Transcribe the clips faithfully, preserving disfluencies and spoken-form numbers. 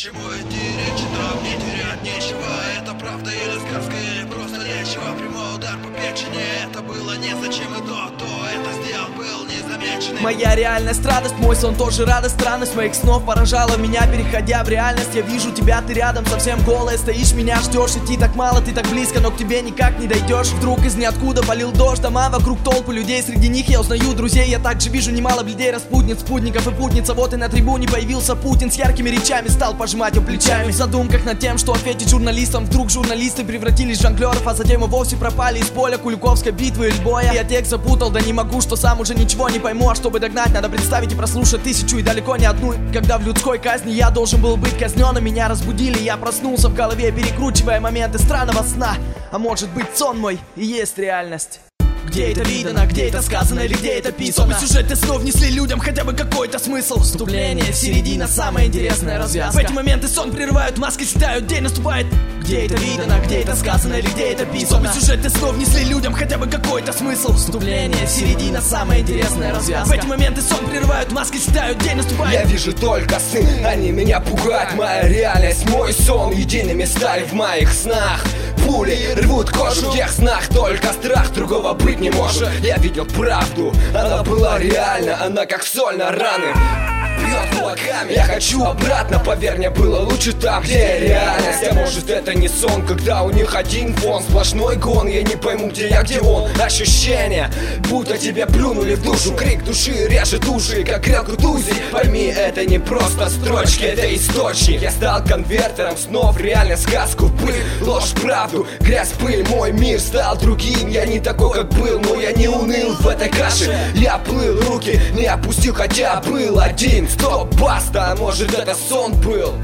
чему эти речи, там не терять нечего. Это правда или сказка, или просто лечего. Прямой удар по печени, это было незачем. И то, то это сделал, был незамеченным. Моя реальность, радость, мой сон тоже радость. Странность моих снов поражала меня, переходя в реальность. Я вижу тебя, ты рядом, совсем голая. Стоишь, меня ждешь, идти так мало, ты так близко, но к тебе никак не дойдешь. Вдруг из ниоткуда полил дождь, дома вокруг толпы людей. Среди них я узнаю друзей, я также вижу немало бледей, распутниц, спутников и путница. Вот и на трибуне появился Путин с яркими речами, стал пожимать его плечами. В задумках над тем, что ответить журналистам. Вдруг журналисты превратились в жонглеров, а затем и вовсе пропали из поля Куликовской битвы или боя. Я текст запутал, да не могу, что сам уже ничего не пойму. А чтобы догнать, надо представить и прослушать тысячу, и далеко не одну. Когда в людской казни я должен был быть казнен, меня разбудили, я проснулся в голове, перекручивая моменты странного сна. А может быть, сон мой и есть реальность. Где это видано, где это сказано или где это писано? Чтобы сюжеты снов несли людям хотя бы какой-то смысл. Вступление, середина, самая интересная развязка. В эти моменты сон прерывают, маски слетают, день наступает. Где это видано, где это сказано или где это писано? Чтобы сюжеты снов несли людям хотя бы какой-то смысл. Вступление, середина, самая интересная развязка. В эти моменты сон прерывают, маски слетают, день наступает. Я вижу только сны, они меня пугают. Моя реальность, мой сон едиными стали в моих снах. Пули рвут кожу в тех снах, только страх, другого быть не может. Я видел правду, она была реальна, она как соль на раны бьет кулаками. Я хочу обратно, поверь мне, было лучше там, где реальность. А может это не сон, когда у них один фон, сплошной гон. Я не пойму, где я, где он. Ощущение, будто тебе плюнули в душу. Крик души режет уши, как грелку тузи. Пойми, это не просто строчки, это источник. Я стал конвертером снов, реально сказку в пыль. Ложь, правду, грязь, пыль. Мой мир стал другим, я не такой, как был. Но я не уныл в этой каше. Я плыл, руки не опустил, хотя был один. Стоп, баста, а может это сон был?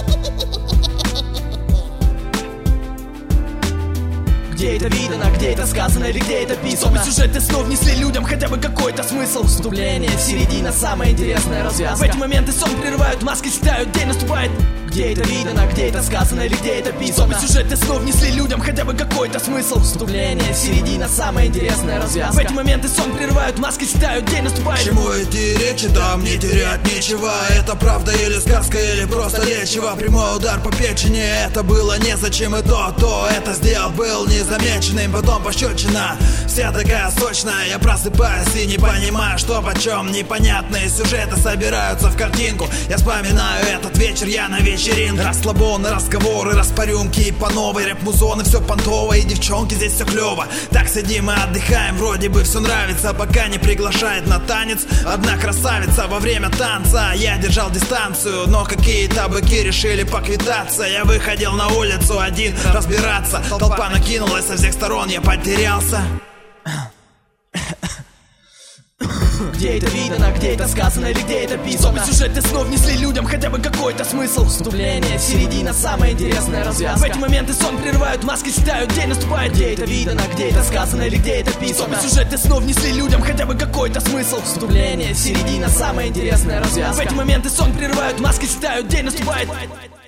Где это видано, где это сказано или где это писано? Чтобы сюжеты снов несли людям хотя бы какой-то смысл. Вступление, середина, самая интересная развязка. В эти моменты сон прерывают, маски слетают, день наступает. Где это видано, где это сказано или где это писано? Чтобы сюжеты снов несли людям хотя бы какой-то смысл. Вступление, середина, самая интересная развязка. В эти моменты сон прерывают, маски слетают, день наступает. К чему эти речи, там не терять нечего. Это правда или сказка, или просто лечего. Прямой удар по печени, это было незачем. И то, то это сделал, был незамеченным. Потом пощечина, вся такая сочная. Я просыпаюсь и не понимаю, что почем. Непонятные сюжеты собираются в картинку. Я вспоминаю этот вечер, я на вечер. Расслабоны, разговоры, распорюмки и по новой рэп-музоны, все понтово, и девчонки здесь все клево. Так сидим и отдыхаем, вроде бы все нравится, пока не приглашает на танец одна красавица. Во время танца я держал дистанцию, но какие-то быки решили поквитаться. Я выходил на улицу один разбираться. Толпа накинулась со всех сторон, я потерялся. Где это видано, где это сказано или где это писано? Чтобы сюжеты снов несли людям хотя бы какой-то смысл. Вступление, середина, самая интересная развязка. В эти моменты сон прерывают, маски слетают, день наступает. Где это видано, где это сказано или где это писано? Чтобы сюжеты снов несли людям хотя бы какой-то смысл. Вступление, середина, самая интересная развязка. В эти моменты сон прерывают, маски слетают, день наступает.